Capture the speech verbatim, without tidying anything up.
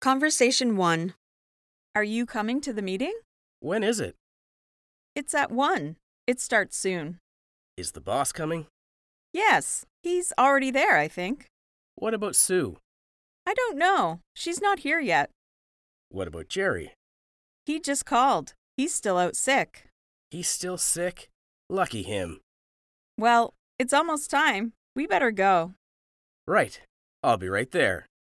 Conversation one. Are you coming to the meeting? When is it? It's at one. It starts soon. Is the boss coming? Yes, he's already there, I think. What about Sue? I don't know. She's not here yet. What about Jerry? He just called. He's still out sick. He's still sick? Lucky him. Well, it's almost time. We better go. Right. I'll be right there.